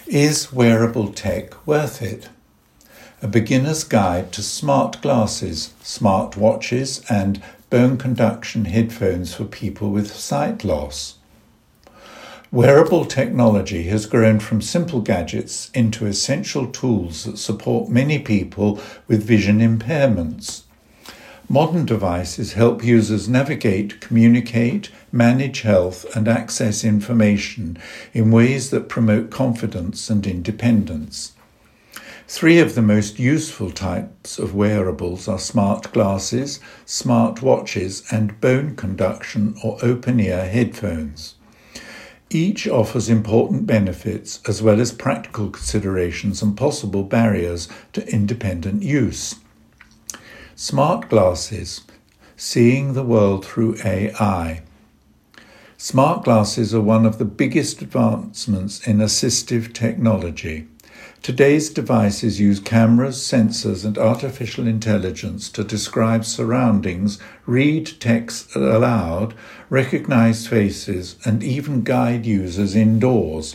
Is wearable tech worth it? A beginner's guide to smart glasses, smart watches, and bone conduction headphones for people with sight loss. Wearable technology has grown from simple gadgets into essential tools that support many people with vision impairments. Modern devices help users navigate, communicate, manage health, and access information in ways that promote confidence and independence. Three of the most useful types of wearables are smart glasses, smart watches, and bone conduction or open-ear headphones. Each offers important benefits as well as practical considerations and possible barriers to independent use. Smart glasses, seeing the world through AI. Smart glasses are one of the biggest advancements in assistive technology. Today's devices use cameras, sensors, and artificial intelligence to describe surroundings, read text aloud, recognize faces, and even guide users indoors.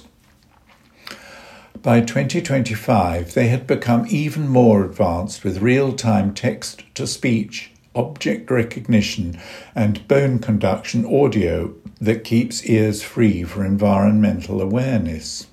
By 2025, they had become even more advanced with real-time text-to-speech, object recognition, and bone conduction audio that keeps ears free for environmental awareness.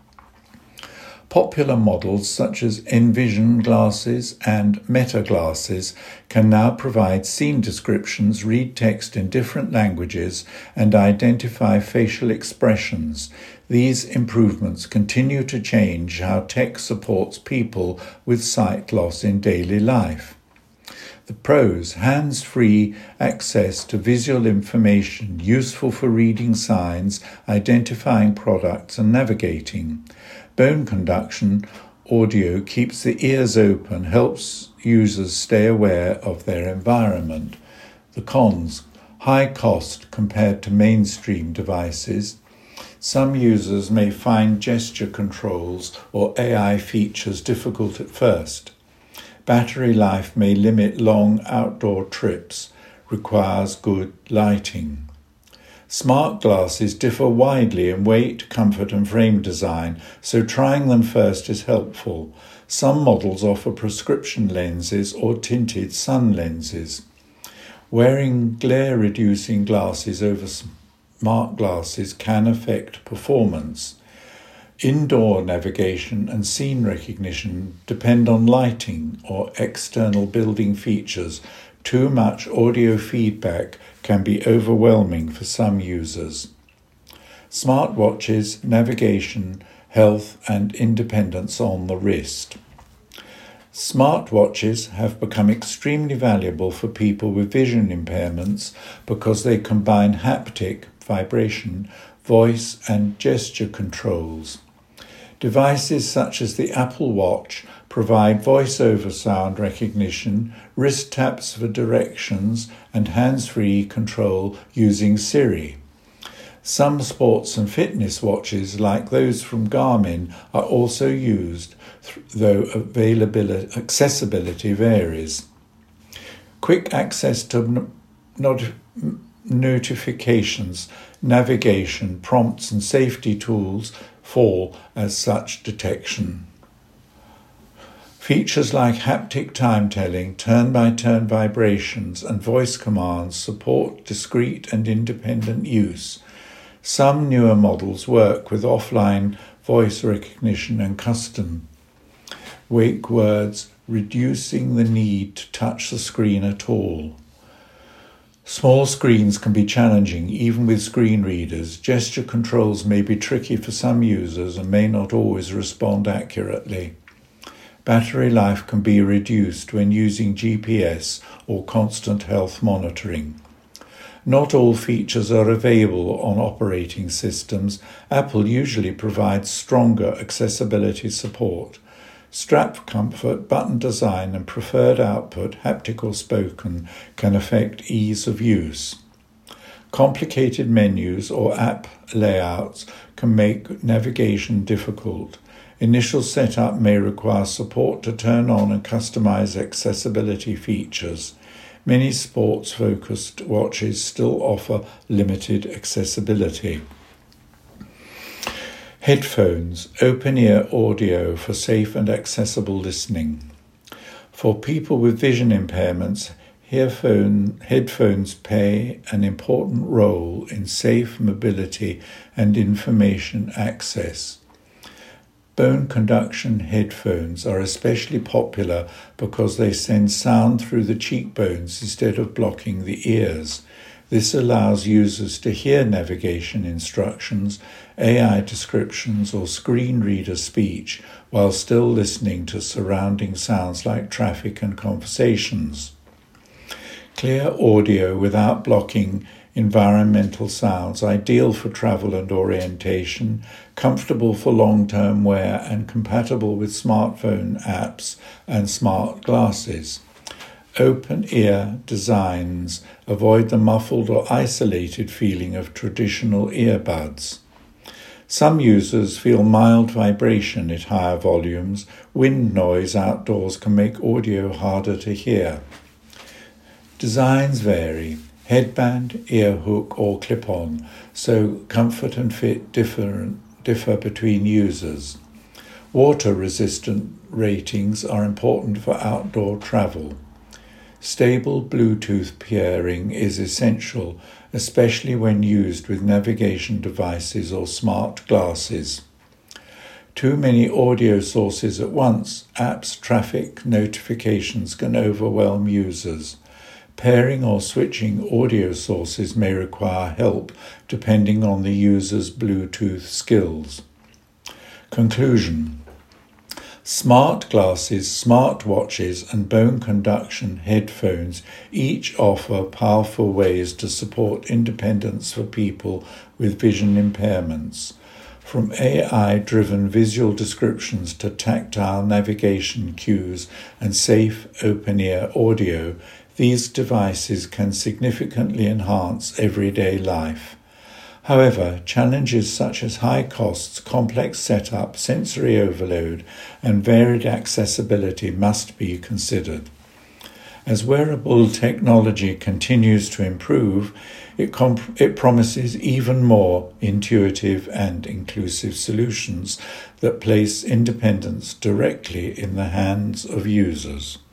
Popular models such as Envision glasses and Meta glasses can now provide scene descriptions, read text in different languages, and identify facial expressions. These improvements continue to change how tech supports people with sight loss in daily life. The pros: hands-free access to visual information, useful for reading signs, identifying products, and navigating. Bone conduction audio keeps the ears open, helps users stay aware of their environment. The cons: high cost compared to mainstream devices. Some users may find gesture controls or AI features difficult at first. Battery life may limit long outdoor trips, requires good lighting. Smart glasses differ widely in weight, comfort, and frame design, so trying them first is helpful. Some models offer prescription lenses or tinted sun lenses. Wearing glare-reducing glasses over smart glasses can affect performance. Indoor navigation and scene recognition depend on lighting or external building features. Too much audio feedback can be overwhelming for some users. Smartwatches, navigation, health, and independence on the wrist. Smartwatches have become extremely valuable for people with vision impairments because they combine haptic, vibration, voice, and gesture controls. Devices such as the Apple Watch provide voice-over sound recognition, wrist taps for directions, and hands-free control using Siri. Some sports and fitness watches, like those from Garmin, are also used, though accessibility varies. Quick access to notifications, navigation, prompts, and safety tools fall as such detection. Features like haptic time-telling, turn-by-turn vibrations, and voice commands support discrete and independent use. Some newer models work with offline voice recognition and custom wake words, reducing the need to touch the screen at all. Small screens can be challenging, even with screen readers. Gesture controls may be tricky for some users and may not always respond accurately. Battery life can be reduced when using GPS or constant health monitoring. Not all features are available on operating systems. Apple usually provides stronger accessibility support. Strap comfort, button design, and preferred output, haptic or spoken, can affect ease of use. Complicated menus or app layouts can make navigation difficult. Initial setup may require support to turn on and customize accessibility features. Many sports-focused watches still offer limited accessibility. Headphones, open-ear audio for safe and accessible listening. For people with vision impairments, headphones play an important role in safe mobility and information access. Bone conduction headphones are especially popular because they send sound through the cheekbones instead of blocking the ears. This allows users to hear navigation instructions, AI descriptions, or screen reader speech while still listening to surrounding sounds like traffic and conversations. Clear audio without blocking environmental sounds, ideal for travel and orientation, comfortable for long-term wear, and compatible with smartphone apps and smart glasses. Open-ear designs avoid the muffled or isolated feeling of traditional earbuds. Some users feel mild vibration at higher volumes. Wind noise outdoors can make audio harder to hear. Designs vary. Headband, ear hook, or clip-on, so comfort and fit differ between users. Water-resistant ratings are important for outdoor travel. Stable Bluetooth pairing is essential, especially when used with navigation devices or smart glasses. Too many audio sources at once, apps, traffic, notifications can overwhelm users. Pairing or switching audio sources may require help depending on the user's Bluetooth skills. Conclusion. Smart glasses, smart watches, and bone conduction headphones each offer powerful ways to support independence for people with vision impairments. From AI-driven visual descriptions to tactile navigation cues and safe open-ear audio, these devices can significantly enhance everyday life. However, challenges such as high costs, complex setup, sensory overload, and varied accessibility must be considered. As wearable technology continues to improve, it promises even more intuitive and inclusive solutions that place independence directly in the hands of users.